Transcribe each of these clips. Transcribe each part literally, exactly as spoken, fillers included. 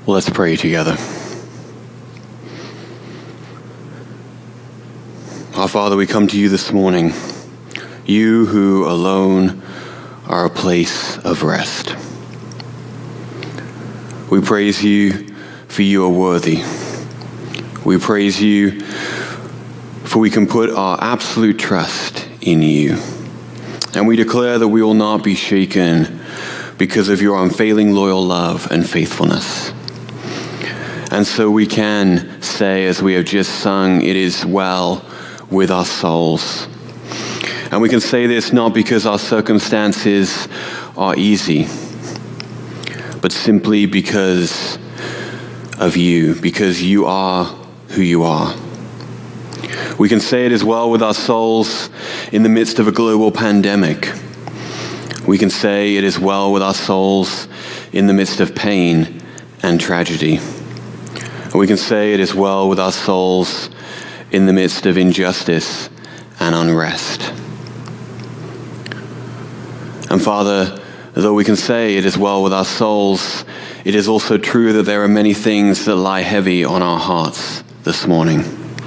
Well, let's pray together. Our Father, we come to you this morning, you who alone are a place of rest. We praise you for you are worthy. We praise you for we can put our absolute trust in you. And we declare that we will not be shaken because of your unfailing loyal love and faithfulness. And so we can say, as we have just sung, it is well with our souls. And we can say this not because our circumstances are easy, but simply because of you, because you are who you are. We can say it as well with our souls in the midst of a global pandemic. We can say it is well with our souls in the midst of pain and tragedy. We can say it is well with our souls in the midst of injustice and unrest. And Father, though we can say it is well with our souls, it is also true that there are many things that lie heavy on our hearts this morning.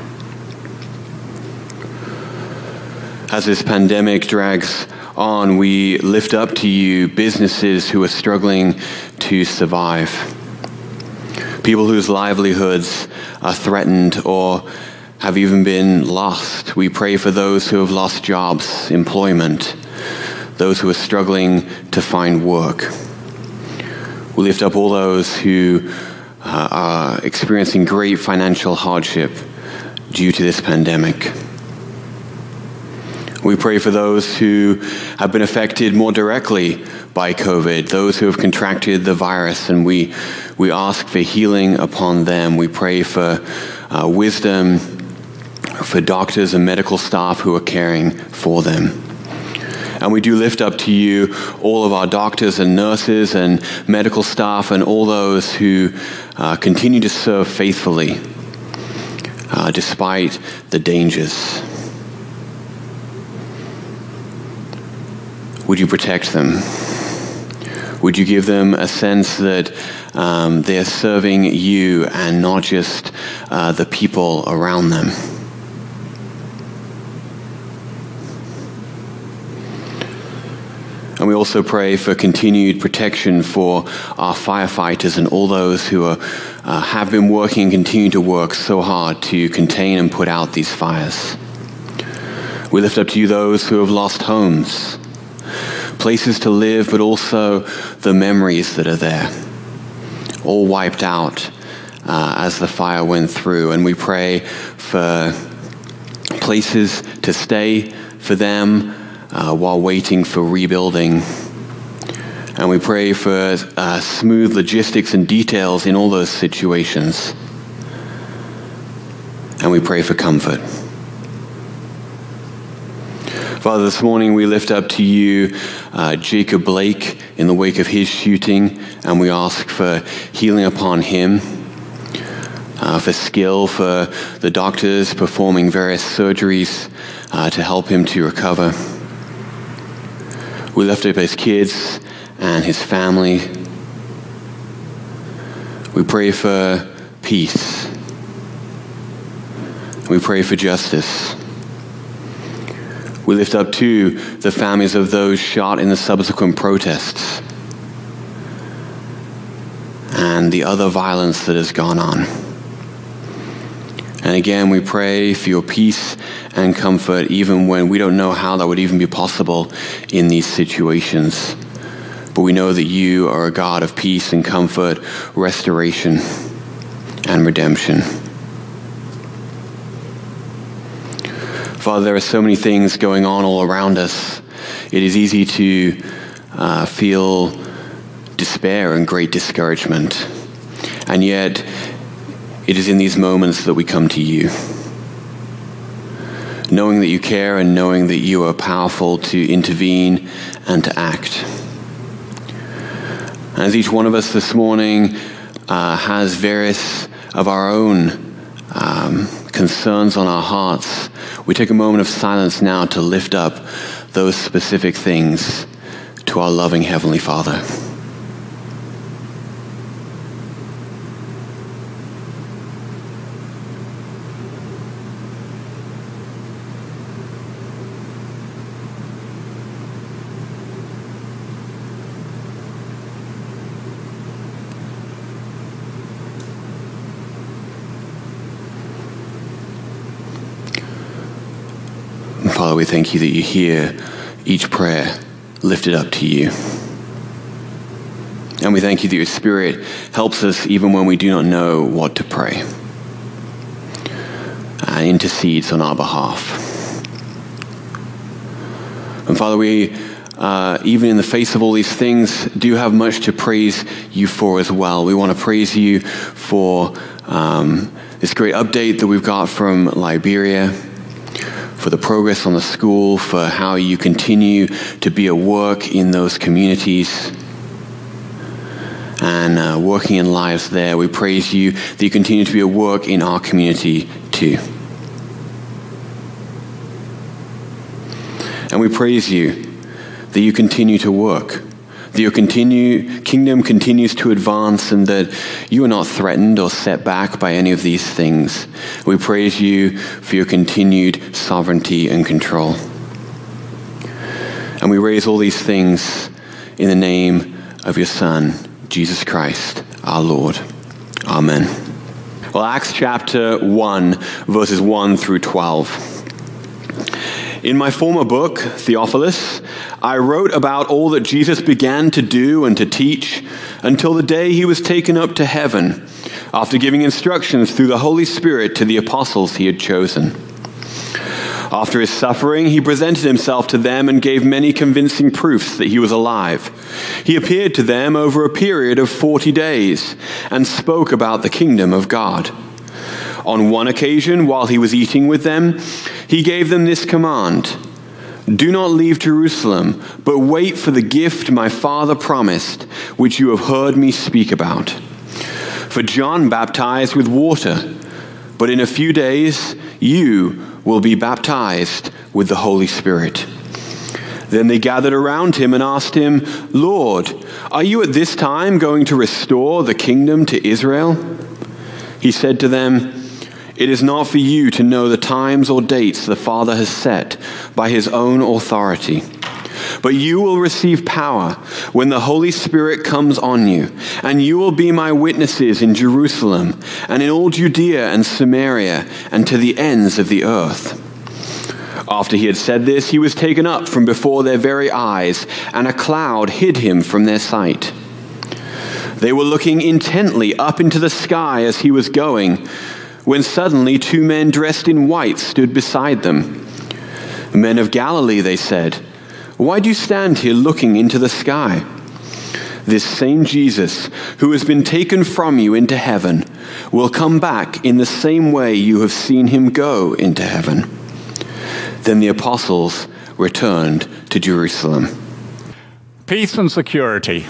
As this pandemic drags on, we lift up to you businesses who are struggling to survive. People whose livelihoods are threatened or have even been lost. We pray for those who have lost jobs, employment, those who are struggling to find work. We lift up all those who uh, are experiencing great financial hardship due to this pandemic. We pray for those who have been affected more directly by COVID, those who have contracted the virus, and we we ask for healing upon them. We pray for uh, wisdom for doctors and medical staff who are caring for them. And we do lift up to you all of our doctors and nurses and medical staff and all those who uh, continue to serve faithfully uh, despite the dangers. Would you protect them? Would you give them a sense that um, they're serving you and not just uh, the people around them? And we also pray for continued protection for our firefighters and all those who are, uh, have been working and continue to work so hard to contain and put out these fires. We lift up to you those who have lost homes, places to live, but also the memories that are there, all wiped out uh, as the fire went through. And we pray for places to stay for them uh, while waiting for rebuilding. And we pray for uh, smooth logistics and details in all those situations. And we pray for comfort. Father, this morning we lift up to you uh, Jacob Blake in the wake of his shooting, and we ask for healing upon him, uh, for skill for the doctors performing various surgeries uh, to help him to recover. We lift up his kids and his family. We pray for peace. We pray for justice. We lift up to the families of those shot in the subsequent protests and the other violence that has gone on. And again, we pray for your peace and comfort even when we don't know how that would even be possible in these situations. But we know that you are a God of peace and comfort, restoration and redemption. Father, there are so many things going on all around us. It is easy to uh, feel despair and great discouragement. And yet, it is in these moments that we come to you, knowing that you care and knowing that you are powerful to intervene and to act. And as each one of us this morning uh, has various of our own um, concerns on our hearts, we take a moment of silence now to lift up those specific things to our loving Heavenly Father. Father, we thank you that you hear each prayer lifted up to you. And we thank you that your Spirit helps us even when we do not know what to pray, and intercedes on our behalf. And Father, we, uh, even in the face of all these things, do have much to praise you for as well. We want to praise you for um, this great update that we've got from Liberia, for the progress on the school, for how you continue to be at work in those communities and uh, working in lives there. We praise you that you continue to be at work in our community too. And we praise you that you continue to work, that your continue, kingdom continues to advance, and that you are not threatened or set back by any of these things. We praise you for your continued sovereignty and control. And we raise all these things in the name of your Son, Jesus Christ, our Lord. Amen. Well, Acts chapter one, verses one through twelve. In my former book, Theophilus, I wrote about all that Jesus began to do and to teach until the day he was taken up to heaven, after giving instructions through the Holy Spirit to the apostles he had chosen. After his suffering, he presented himself to them and gave many convincing proofs that he was alive. He appeared to them over a period of forty days and spoke about the kingdom of God. On one occasion, while he was eating with them, he gave them this command: "Do not leave Jerusalem, but wait for the gift my Father promised, which you have heard me speak about. For John baptized with water, but in a few days you will be baptized with the Holy Spirit." Then they gathered around him and asked him, "Lord, are you at this time going to restore the kingdom to Israel?" He said to them, "It is not for you to know the times or dates the Father has set by his own authority. But you will receive power when the Holy Spirit comes on you, and you will be my witnesses in Jerusalem and in all Judea and Samaria and to the ends of the earth." After he had said this, he was taken up from before their very eyes, and a cloud hid him from their sight. They were looking intently up into the sky as he was going, when suddenly two men dressed in white stood beside them. "Men of Galilee," they said, "why do you stand here looking into the sky? This same Jesus, who has been taken from you into heaven, will come back in the same way you have seen him go into heaven." Then the apostles returned to Jerusalem. Peace and security.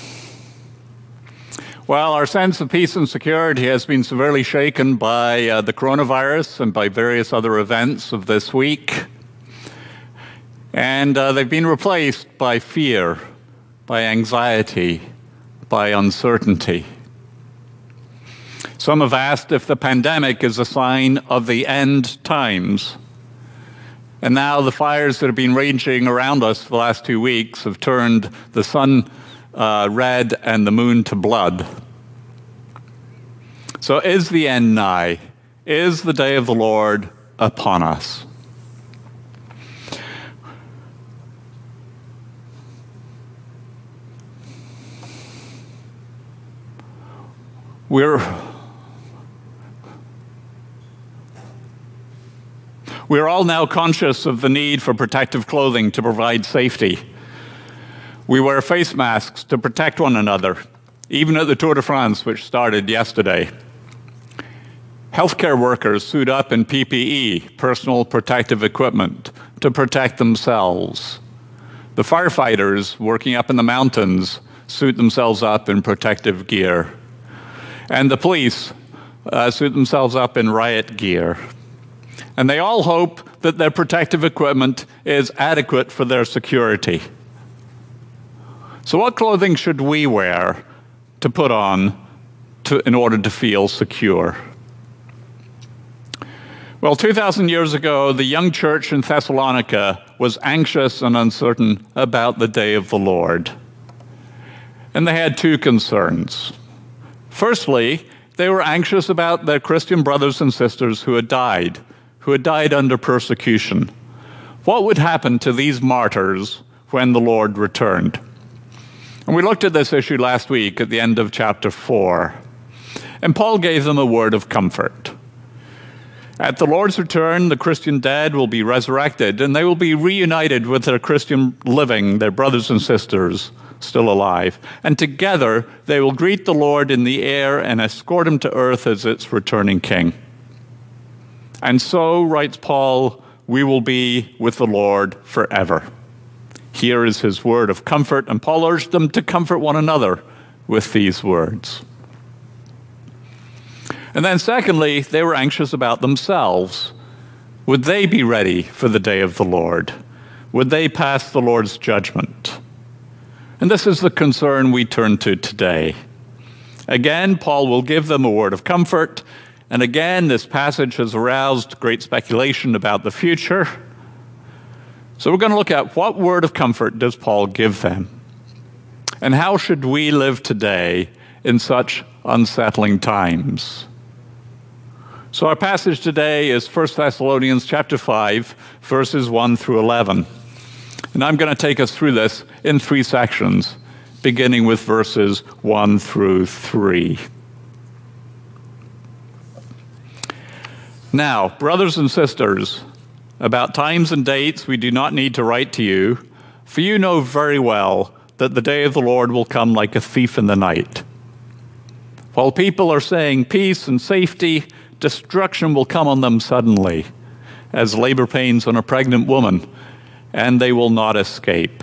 Well, our sense of peace and security has been severely shaken by uh, the coronavirus and by various other events of this week. And uh, they've been replaced by fear, by anxiety, by uncertainty. Some have asked if the pandemic is a sign of the end times. And now the fires that have been raging around us for the last two weeks have turned the sun uh, red and the moon to blood. So is the end nigh? Is the day of the Lord upon us? We're We're all now conscious of the need for protective clothing to provide safety. We wear face masks to protect one another, even at the Tour de France, which started yesterday. Healthcare workers suit up in P P E, personal protective equipment, to protect themselves. The firefighters working up in the mountains suit themselves up in protective gear. And the police uh, suit themselves up in riot gear. And they all hope that their protective equipment is adequate for their security. So what clothing should we wear to put on to, in order to feel secure? Well, two thousand years ago, the young church in Thessalonica was anxious and uncertain about the day of the Lord. And they had two concerns. Firstly, they were anxious about their Christian brothers and sisters who had died, who had died under persecution, What would happen to these martyrs when the Lord returned? And we looked at this issue last week at the end of chapter four. And Paul gave them a word of comfort. At the Lord's return, the Christian dead will be resurrected, and they will be reunited with their Christian living, their brothers and sisters still alive. And together, they will greet the Lord in the air and escort him to earth as its returning king. And so, writes Paul, we will be with the Lord forever. Here is his word of comfort, and Paul urged them to comfort one another with these words. And then secondly, they were anxious about themselves. Would they be ready for the day of the Lord? Would they pass the Lord's judgment? And this is the concern we turn to today. Again, Paul will give them a word of comfort, and again, this passage has aroused great speculation about the future. So we're going to look at what word of comfort does Paul give them? And how should we live today in such unsettling times? So our passage today is First Thessalonians chapter five, verses one through eleven. And I'm going to take us through this in three sections, beginning with verses one through three. Now, brothers and sisters, about times and dates we do not need to write to you, for you know very well that the day of the Lord will come like a thief in the night. While people are saying peace and safety, destruction will come on them suddenly, as labor pains on a pregnant woman, and they will not escape.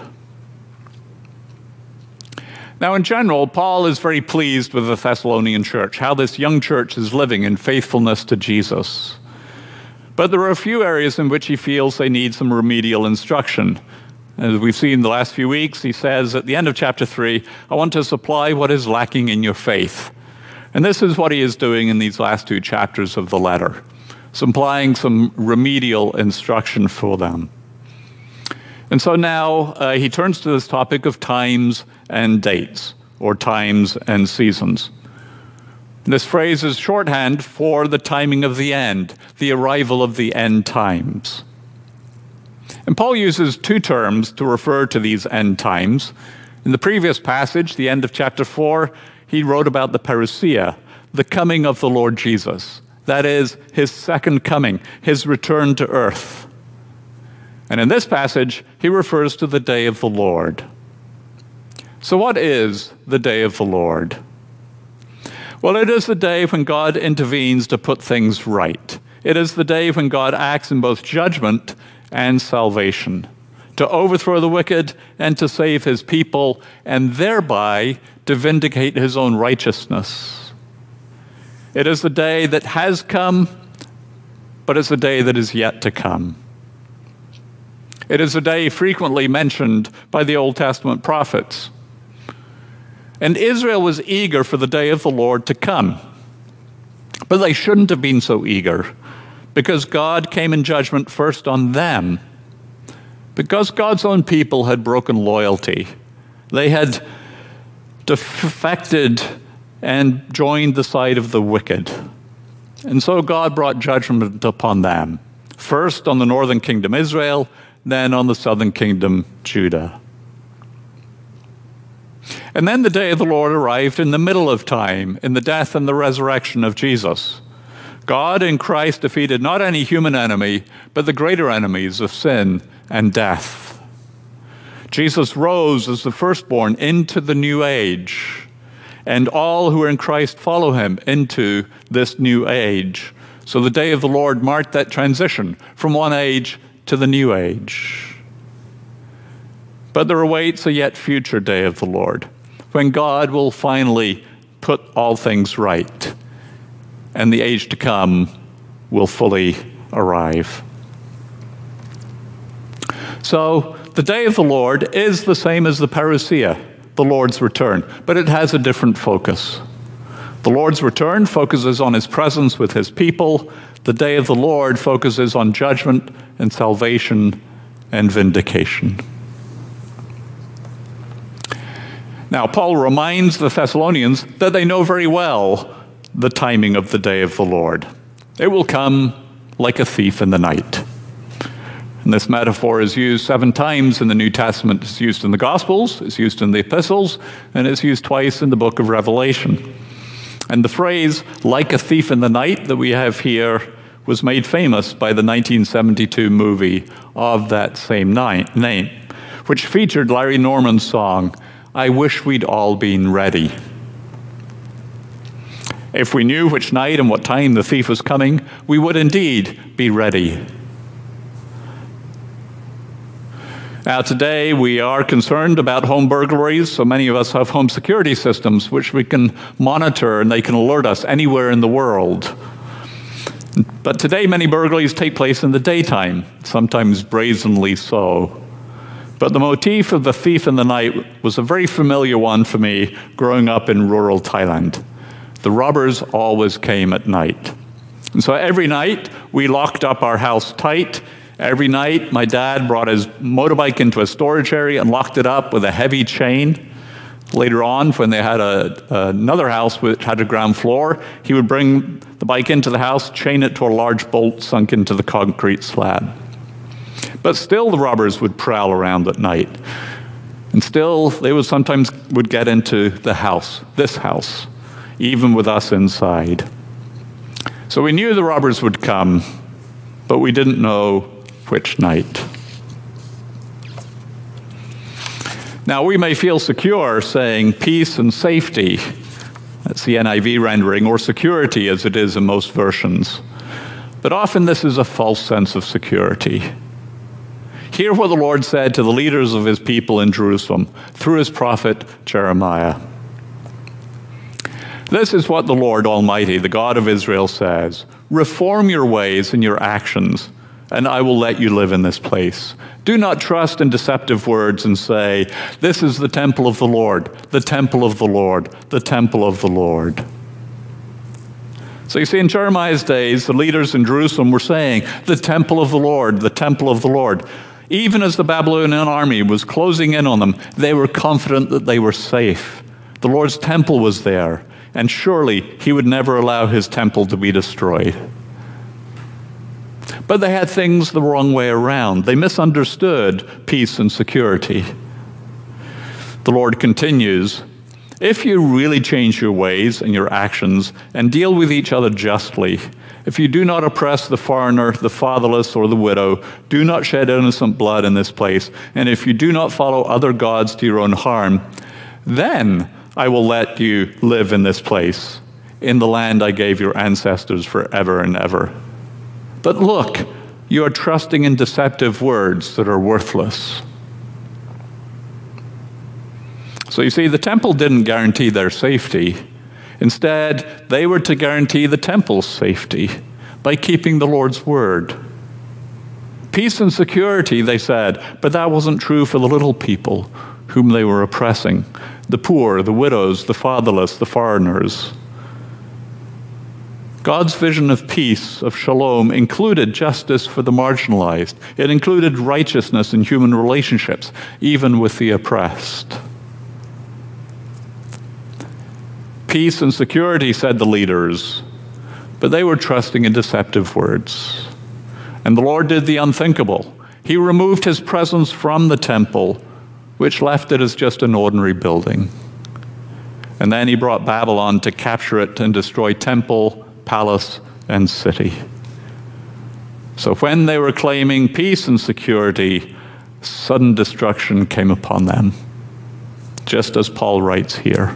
Now, in general, Paul is very pleased with the Thessalonian church, how this young church is living in faithfulness to Jesus. But there are a few areas in which he feels they need some remedial instruction. As we've seen the last few weeks, he says at the end of chapter three, I want to supply what is lacking in your faith. And this is what he is doing in these last two chapters of the letter, supplying some remedial instruction for them. And so now uh, he turns to this topic of times and dates, or times and seasons. This phrase is shorthand for the timing of the end, the arrival of the end times. And Paul uses two terms to refer to these end times. In the previous passage, the end of chapter four, he wrote about the parousia, the coming of the Lord Jesus. That is, his second coming, his return to earth. And in this passage, he refers to the day of the Lord. So what is the day of the Lord? Well, it is the day when God intervenes to put things right. It is the day when God acts in both judgment and salvation, to overthrow the wicked and to save his people, and thereby to vindicate his own righteousness. It is the day that has come, but it's the day that is yet to come. It is a day frequently mentioned by the Old Testament prophets. And Israel was eager for the day of the Lord to come. But they shouldn't have been so eager, because God came in judgment first on them. Because God's own people had broken loyalty. They had defected and joined the side of the wicked. And so God brought judgment upon them. First on the northern kingdom Israel, then on the southern kingdom Judah. And then the day of the Lord arrived in the middle of time, in the death and the resurrection of Jesus. God in Christ defeated not any human enemy, but the greater enemies of sin and death. Jesus rose as the firstborn into the new age, and all who are in Christ follow him into this new age. So the day of the Lord marked that transition from one age to the new age. But there awaits a yet future day of the Lord, when God will finally put all things right, and the age to come will fully arrive. So, the day of the Lord is the same as the parousia, the Lord's return, but it has a different focus. The Lord's return focuses on his presence with his people. The day of the Lord focuses on judgment and salvation and vindication. Now, Paul reminds the Thessalonians that they know very well the timing of the day of the Lord. It will come like a thief in the night. And this metaphor is used seven times in the New Testament. It's used in the Gospels, it's used in the Epistles, and it's used twice in the book of Revelation. And the phrase, like a thief in the night, that we have here was made famous by the nineteen seventy-two movie of that same name, which featured Larry Norman's song, I Wish We'd All Been Ready. If we knew which night and what time the thief was coming, we would indeed be ready. Now, today we are concerned about home burglaries, so many of us have home security systems which we can monitor and they can alert us anywhere in the world. But today many burglaries take place in the daytime, sometimes brazenly so. But the motif of the thief in the night was a very familiar one for me growing up in rural Thailand. The robbers always came at night. And so every night we locked up our house tight. Every night, my dad brought his motorbike into a storage area and locked it up with a heavy chain. Later on, when they had a, another house which had a ground floor, he would bring the bike into the house, chain it to a large bolt sunk into the concrete slab. But still, the robbers would prowl around at night. And still, they would sometimes would get into the house, this house, even with us inside. So we knew the robbers would come, but we didn't know which night. Now, we may feel secure saying peace and safety, that's the N I V rendering, or security as it is in most versions. But often this is a false sense of security. Hear what the Lord said to the leaders of his people in Jerusalem through his prophet Jeremiah. This is what the Lord Almighty, the God of Israel, says. Reform your ways and your actions, and I will let you live in this place. Do not trust in deceptive words and say, this is the temple of the Lord, the temple of the Lord, the temple of the Lord. So you see, in Jeremiah's days, the leaders in Jerusalem were saying, the temple of the Lord, the temple of the Lord. Even as the Babylonian army was closing in on them, they were confident that they were safe. The Lord's temple was there, and surely he would never allow his temple to be destroyed. But they had things the wrong way around. They misunderstood peace and security. The Lord continues, if you really change your ways and your actions and deal with each other justly, if you do not oppress the foreigner, the fatherless, or the widow, do not shed innocent blood in this place, and if you do not follow other gods to your own harm, then I will let you live in this place, in the land I gave your ancestors forever and ever. But look, you are trusting in deceptive words that are worthless. So you see, the temple didn't guarantee their safety. Instead, they were to guarantee the temple's safety by keeping the Lord's word. Peace and security, they said, but that wasn't true for the little people whom they were oppressing, the poor, the widows, the fatherless, the foreigners. God's vision of peace, of shalom, included justice for the marginalized. It included righteousness in human relationships, even with the oppressed. Peace and security, said the leaders, but they were trusting in deceptive words. And the Lord did the unthinkable. He removed his presence from the temple, which left it as just an ordinary building. And then he brought Babylon to capture it and destroy temple, palace, and city. So when they were claiming peace and security, sudden destruction came upon them, just as Paul writes here.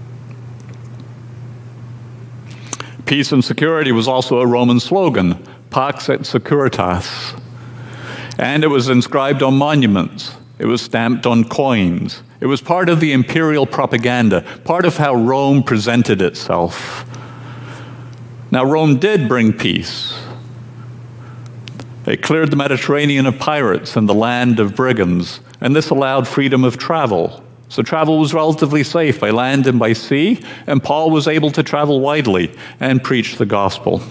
Peace and security was also a Roman slogan, Pax et Securitas, and it was inscribed on monuments. It was stamped on coins. It was part of the imperial propaganda, part of how Rome presented itself. Now, Rome did bring peace. It cleared the Mediterranean of pirates and the land of brigands, and this allowed freedom of travel. So travel was relatively safe by land and by sea, and Paul was able to travel widely and preach the gospel.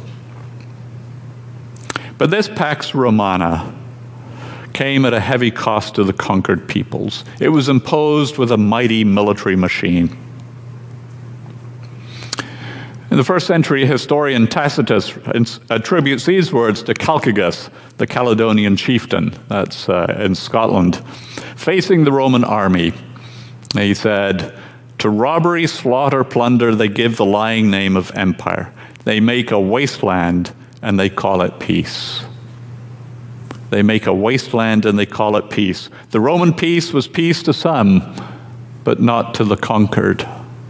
But this Pax Romana came at a heavy cost to the conquered peoples. It was imposed with a mighty military machine. And The first century historian Tacitus attributes these words to Calchas, the Caledonian chieftain, that's uh, in Scotland, facing the Roman army. He said, "To robbery, slaughter, plunder, they give the lying name of empire. They make a wasteland and they call it peace." They make a wasteland and they call it peace. The Roman peace was peace to some, but not to the conquered.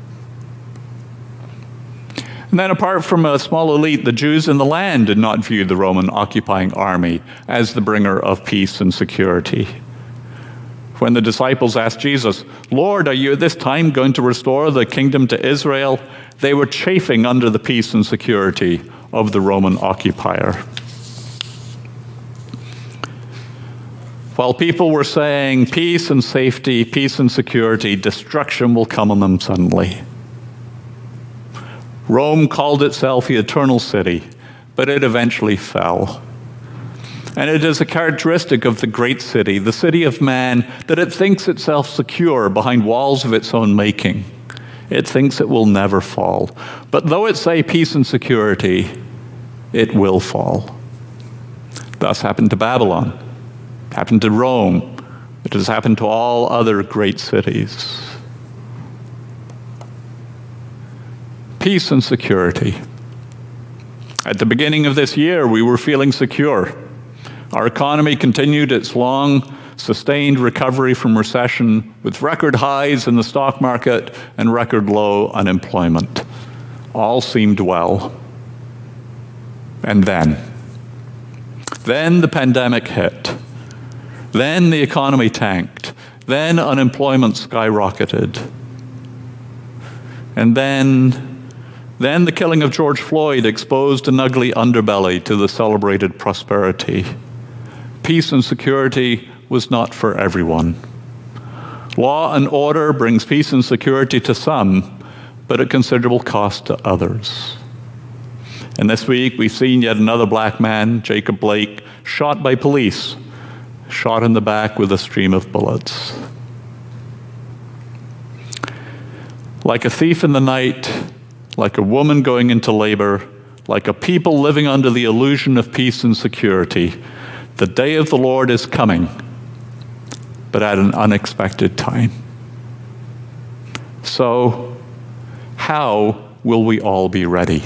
And then apart from a small elite, the Jews in the land did not view the Roman occupying army as the bringer of peace and security. When the disciples asked Jesus, "Lord, are you at this time going to restore the kingdom to Israel?" they were chafing under the peace and security of the Roman occupier. While people were saying peace and safety, peace and security, destruction will come on them suddenly. Rome called itself the eternal city, but it eventually fell. And it is a characteristic of the great city, the city of man, that it thinks itself secure behind walls of its own making. It thinks it will never fall. But though it say peace and security, it will fall. Thus happened to Babylon, happened to Rome. It has happened to all other great cities. Peace and security. At the beginning of this year, we were feeling secure. Our economy continued its long, sustained recovery from recession with record highs in the stock market and record low unemployment. All seemed well. And then, then the pandemic hit. Then the economy tanked. Then unemployment skyrocketed. And then Then the killing of George Floyd exposed an ugly underbelly to the celebrated prosperity. Peace and security was not for everyone. Law and order brings peace and security to some, but at considerable cost to others. And this week we've seen yet another black man, Jacob Blake, shot by police, shot in the back with a stream of bullets. Like a thief in the night, like a woman going into labor, like a people living under the illusion of peace and security, the day of the Lord is coming, but at an unexpected time. So, how will we all be ready?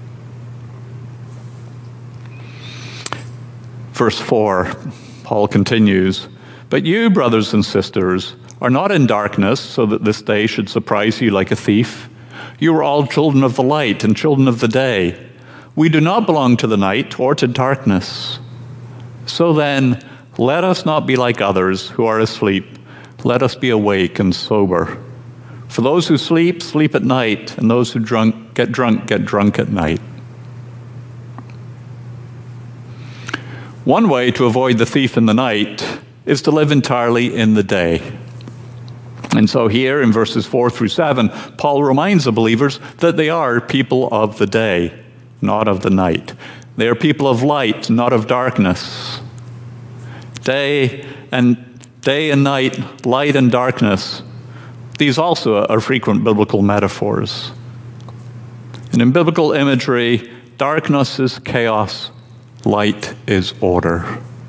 Verse four, Paul continues, "But you, brothers and sisters, are not in darkness, so that this day should surprise you like a thief. You are all children of the light and children of the day. We do not belong to the night or to darkness. So then, let us not be like others who are asleep. Let us be awake and sober. For those who sleep, sleep at night, and those who drunk, get drunk, get drunk at night." One way to avoid the thief in the night is to live entirely in the day. And so here in verses four through seven, Paul reminds the believers that they are people of the day, not of the night. They are people of light, not of darkness. Day and day and night, light and darkness, these also are frequent biblical metaphors. And in biblical imagery, darkness is chaos, light is order.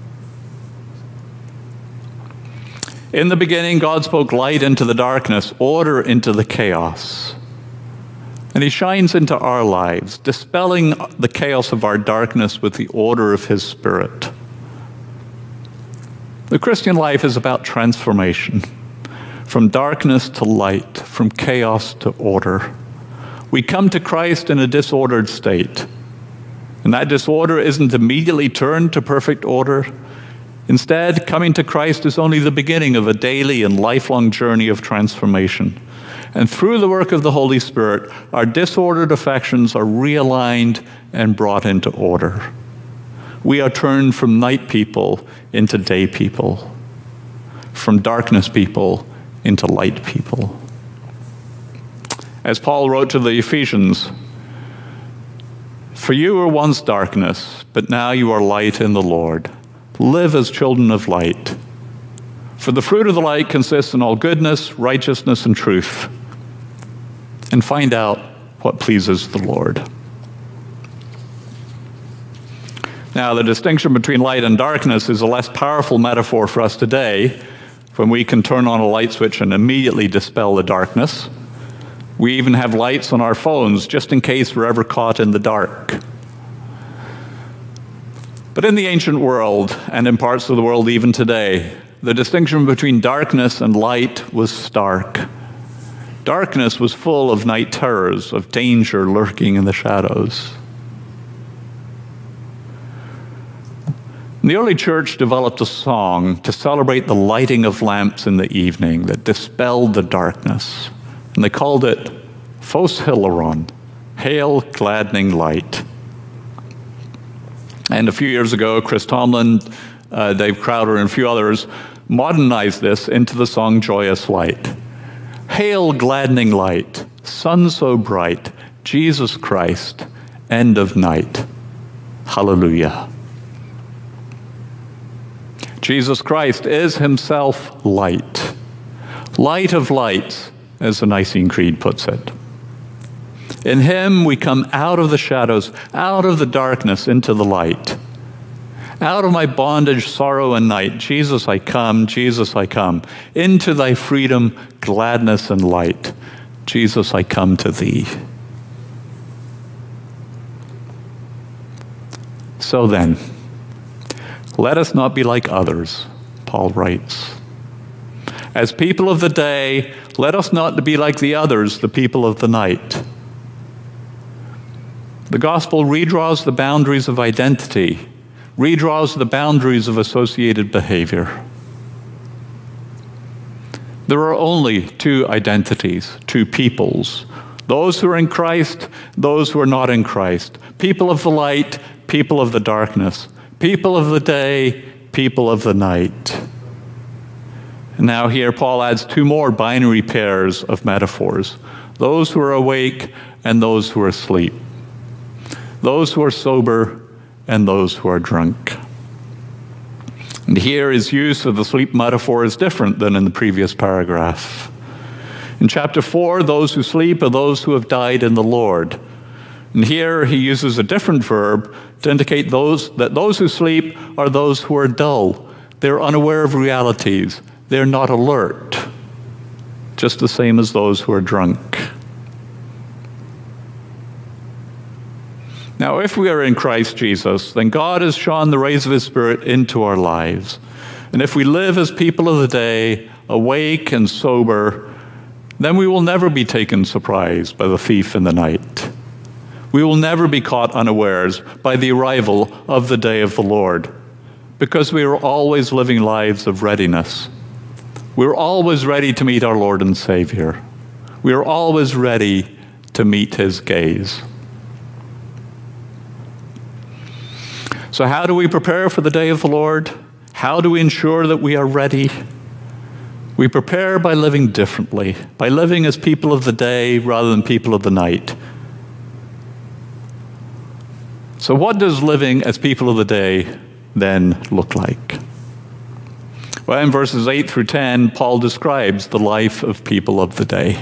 In the beginning, God spoke light into the darkness, order into the chaos. And he shines into our lives, dispelling the chaos of our darkness with the order of his Spirit. The Christian life is about transformation, from darkness to light, from chaos to order. We come to Christ in a disordered state, and that disorder isn't immediately turned to perfect order. Instead, coming to Christ is only the beginning of a daily and lifelong journey of transformation. And through the work of the Holy Spirit, our disordered affections are realigned and brought into order. We are turned from night people into day people, from darkness people into light people. As Paul wrote to the Ephesians, "For you were once darkness, but now you are light in the Lord. Live as children of light. For the fruit of the light consists in all goodness, righteousness, and truth." And find out what pleases the Lord. Now, the distinction between light and darkness is a less powerful metaphor for us today, when we can turn on a light switch and immediately dispel the darkness. We even have lights on our phones just in case we're ever caught in the dark. But in the ancient world, and in parts of the world even today, the distinction between darkness and light was stark. Darkness was full of night terrors, of danger lurking in the shadows. And the early church developed a song to celebrate the lighting of lamps in the evening that dispelled the darkness. And they called it Phos Hilaron, Hail Gladdening Light. And a few years ago, Chris Tomlin, uh, Dave Crowder, and a few others modernized this into the song Joyous Light. Hail gladdening light, sun so bright, Jesus Christ, end of night. Hallelujah. Jesus Christ is himself light. Light of lights, as the Nicene Creed puts it. In him we come out of the shadows, out of the darkness into the light. Out of my bondage, sorrow, and night, Jesus I come, Jesus I come. Into thy freedom, gladness, and light, Jesus I come to thee. So then, let us not be like others, Paul writes. As people of the day, let us not be like the others, the people of the night. The gospel redraws the boundaries of identity, redraws the boundaries of associated behavior. There are only two identities, two peoples. Those who are in Christ, those who are not in Christ. People of the light, people of the darkness. People of the day, people of the night. And now here Paul adds two more binary pairs of metaphors. Those who are awake and those who are asleep. Those who are sober and those who are drunk. And here his use of the sleep metaphor is different than in the previous paragraph. In chapter four, those who sleep are those who have died in the Lord. And here he uses a different verb to indicate those that those who sleep are those who are dull. They're unaware of realities. They're not alert, just the same as those who are drunk. Now, if we are in Christ Jesus, then God has shone the rays of his Spirit into our lives. And if we live as people of the day, awake and sober, then we will never be taken surprise by the thief in the night. We will never be caught unawares by the arrival of the day of the Lord, because we are always living lives of readiness. We're always ready to meet our Lord and Savior. We are always ready to meet his gaze. So how do we prepare for the day of the Lord? How do we ensure that we are ready? We prepare by living differently, by living as people of the day rather than people of the night. So what does living as people of the day then look like? Well, in verses eight through ten, Paul describes the life of people of the day.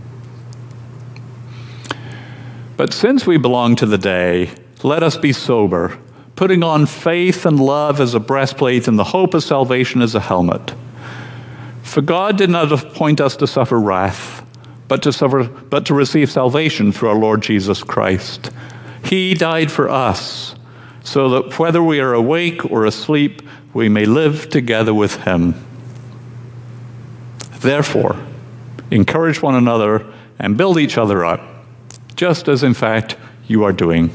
But since we belong to the day, let us be sober, putting on faith and love as a breastplate and the hope of salvation as a helmet. For God did not appoint us to suffer wrath, but to suffer, but to receive salvation through our Lord Jesus Christ. He died for us, so that whether we are awake or asleep, we may live together with him. Therefore, encourage one another and build each other up, just as in fact you are doing.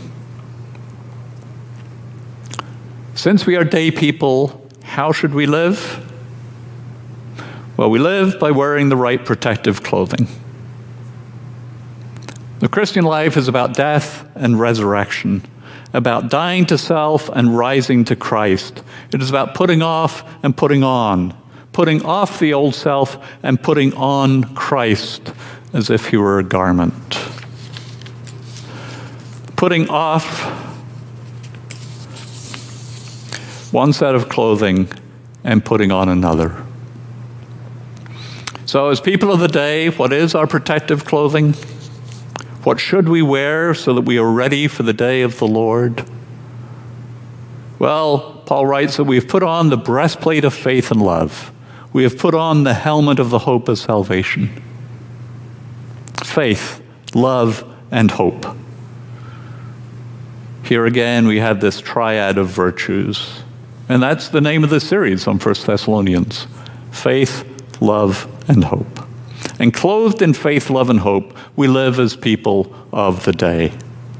Since we are day people, how should we live? Well, we live by wearing the right protective clothing. The Christian life is about death and resurrection, about dying to self and rising to Christ. It is about putting off and putting on, putting off the old self and putting on Christ as if he were a garment. Putting off one set of clothing and putting on another. So as people of the day, what is our protective clothing? What should we wear so that we are ready for the day of the Lord? Well, Paul writes that we have put on the breastplate of faith and love. We have put on the helmet of the hope of salvation. Faith, love, and hope. Here again, we have this triad of virtues. And that's the name of the series on First Thessalonians. Faith, love, and hope. And clothed in faith, love, and hope, we live as people of the day.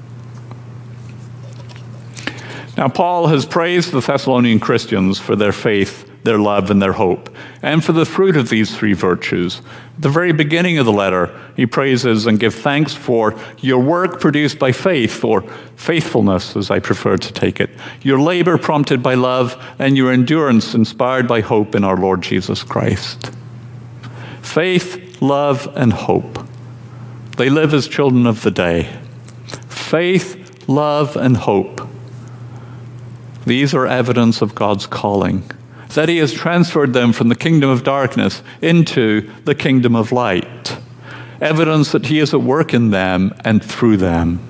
Now, Paul has praised the Thessalonian Christians for their faith, their love, and their hope, and for the fruit of these three virtues. At the very beginning of the letter, he praises and gives thanks for your work produced by faith, or faithfulness, as I prefer to take it, your labor prompted by love, and your endurance inspired by hope in our Lord Jesus Christ. Faith, love, and hope. They live as children of the day. Faith, love, and hope. These are evidence of God's calling, that he has transferred them from the kingdom of darkness into the kingdom of light. Evidence that he is at work in them and through them.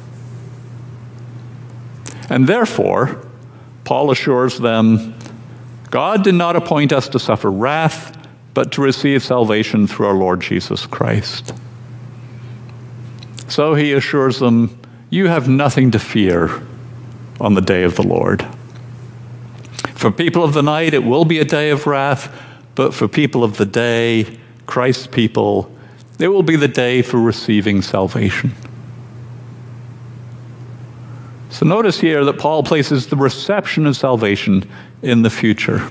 And therefore, Paul assures them, God did not appoint us to suffer wrath, but to receive salvation through our Lord Jesus Christ. So he assures them, you have nothing to fear on the day of the Lord. For people of the night, it will be a day of wrath, but for people of the day, Christ's people, it will be the day for receiving salvation. So notice here that Paul places the reception of salvation in the future.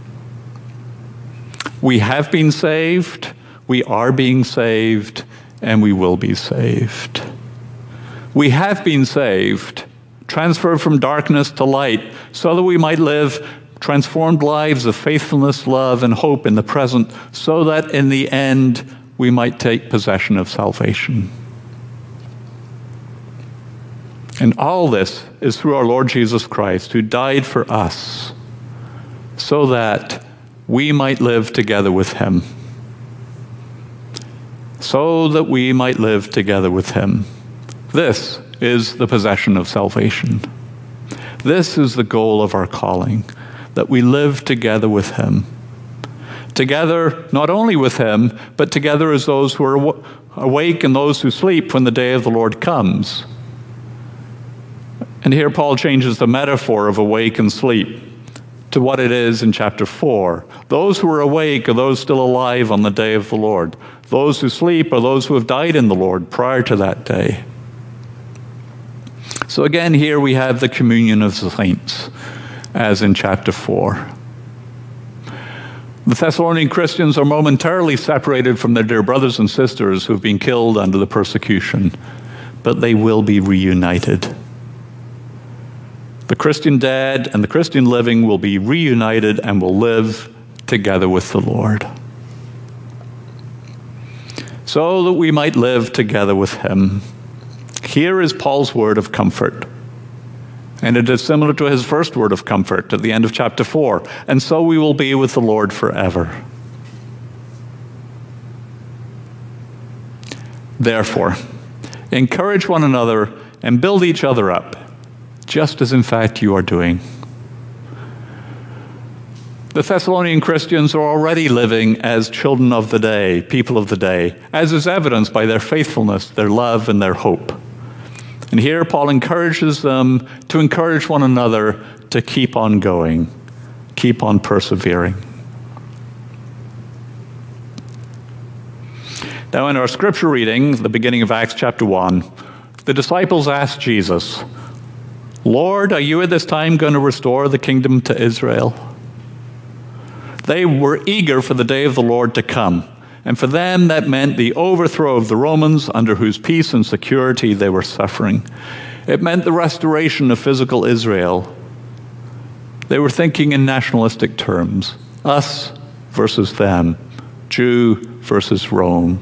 We have been saved, we are being saved, and we will be saved. We have been saved, transferred from darkness to light, so that we might live transformed lives of faithfulness, love, and hope in the present, so that in the end we might take possession of salvation. And all this is through our Lord Jesus Christ, who died for us, so that we might live together with him. So that we might live together with him. This is the possession of salvation. This is the goal of our calling, that we live together with him. Together, not only with him, but together as those who are awake and those who sleep when the day of the Lord comes. And here Paul changes the metaphor of awake and sleep to what it is in chapter four. Those who are awake are those still alive on the day of the Lord. Those who sleep are those who have died in the Lord prior to that day. So again, here we have the communion of the saints, as in chapter four. The Thessalonian Christians are momentarily separated from their dear brothers and sisters who have been killed under the persecution, but they will be reunited. The Christian dead and the Christian living will be reunited and will live together with the Lord, so that we might live together with him. Here is Paul's word of comfort. And it is similar to his first word of comfort at the end of chapter four. And so we will be with the Lord forever. Therefore, encourage one another and build each other up, just as in fact you are doing. The Thessalonian Christians are already living as children of the day, people of the day, as is evidenced by their faithfulness, their love, and their hope. And here Paul encourages them to encourage one another to keep on going, keep on persevering. Now in our scripture reading, the beginning of Acts chapter one, the disciples asked Jesus, Lord, are you at this time going to restore the kingdom to Israel? They were eager for the day of the Lord to come. And for them, that meant the overthrow of the Romans, under whose peace and security they were suffering. It meant the restoration of physical Israel. They were thinking in nationalistic terms, us versus them, Jew versus Rome.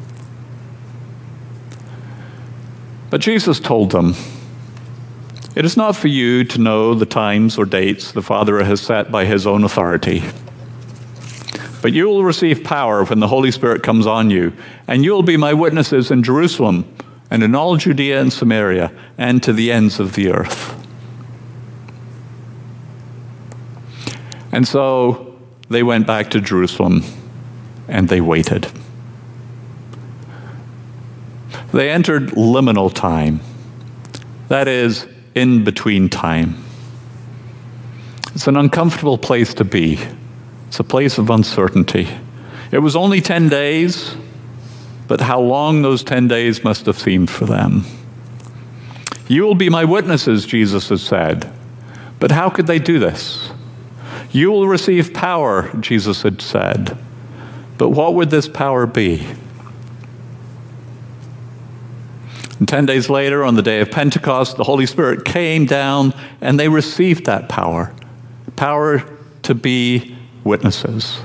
But Jesus told them, it is not for you to know the times or dates the Father has set by his own authority. But you will receive power when the Holy Spirit comes on you, and you will be my witnesses in Jerusalem and in all Judea and Samaria, and to the ends of the earth. And so they went back to Jerusalem, and they waited. They entered liminal time, that is, in between time. It's an uncomfortable place to be. It's a place of uncertainty. It was only ten days, but how long those ten days must have seemed for them. You will be my witnesses, Jesus has said. But how could they do this? You will receive power, Jesus had said. But what would this power be? And ten days later, on the day of Pentecost, the Holy Spirit came down and they received that power. Power to be witnesses.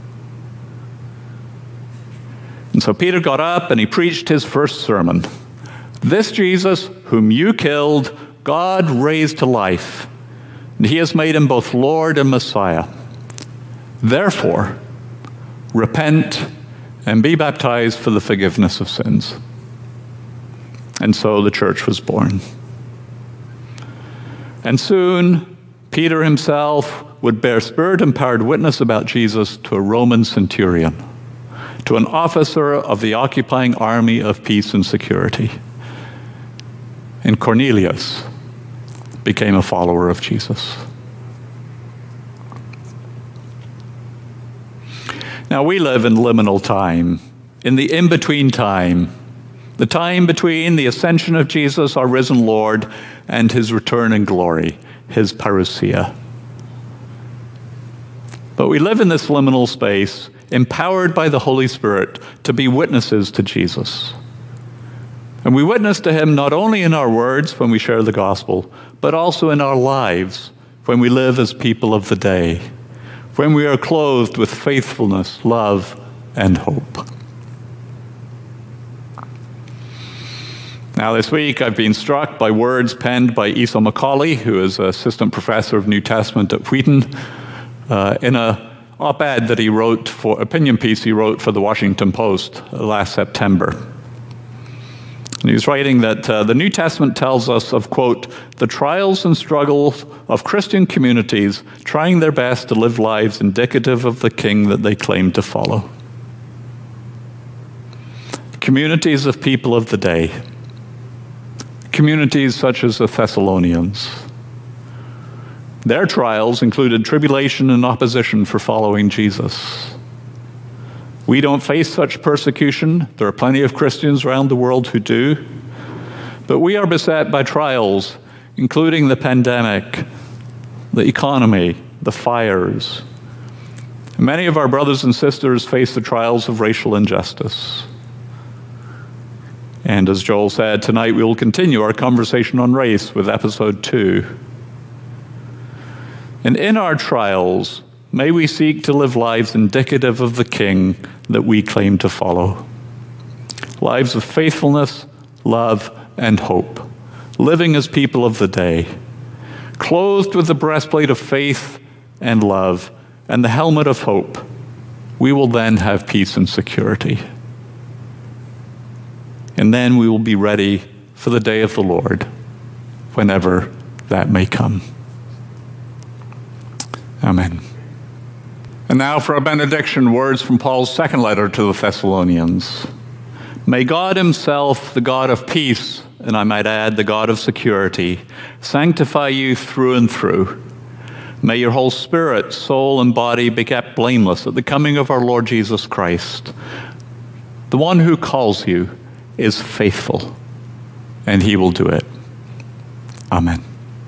And so Peter got up and he preached his first sermon. This Jesus, whom you killed, God raised to life. And he has made him both Lord and Messiah. Therefore, repent and be baptized for the forgiveness of sins. And so the church was born. And soon, Peter himself would bear Spirit-empowered witness about Jesus to a Roman centurion, to an officer of the occupying army of peace and security. And Cornelius became a follower of Jesus. Now we live in liminal time, in the in-between time, the time between the ascension of Jesus, our risen Lord, and his return in glory, his parousia. But we live in this liminal space, empowered by the Holy Spirit to be witnesses to Jesus. And we witness to him not only in our words when we share the gospel, but also in our lives when we live as people of the day, when we are clothed with faithfulness, love, and hope. Now this week I've been struck by words penned by Esau Macaulay, who is assistant professor of New Testament at Wheaton, uh, in a op-ed that he wrote for, opinion piece he wrote for the Washington Post last September. And he was writing that uh, the New Testament tells us of, quote, the trials and struggles of Christian communities trying their best to live lives indicative of the King that they claim to follow. Communities of people of the day. Communities such as the Thessalonians. Their trials included tribulation and opposition for following Jesus. We don't face such persecution. There are plenty of Christians around the world who do. But we are beset by trials, including the pandemic, the economy, the fires. Many of our brothers and sisters face the trials of racial injustice. And as Joel said, tonight we will continue our conversation on race with episode two. And in our trials, may we seek to live lives indicative of the King that we claim to follow. Lives of faithfulness, love, and hope. Living as people of the day. Clothed with the breastplate of faith and love and the helmet of hope, we will then have peace and security. And then we will be ready for the day of the Lord, whenever that may come. Amen. And now for a benediction, words from Paul's second letter to the Thessalonians. May God himself, the God of peace, and I might add, the God of security, sanctify you through and through. May your whole spirit, soul, and body be kept blameless at the coming of our Lord Jesus Christ. The one who calls you is faithful, and he will do it. Amen.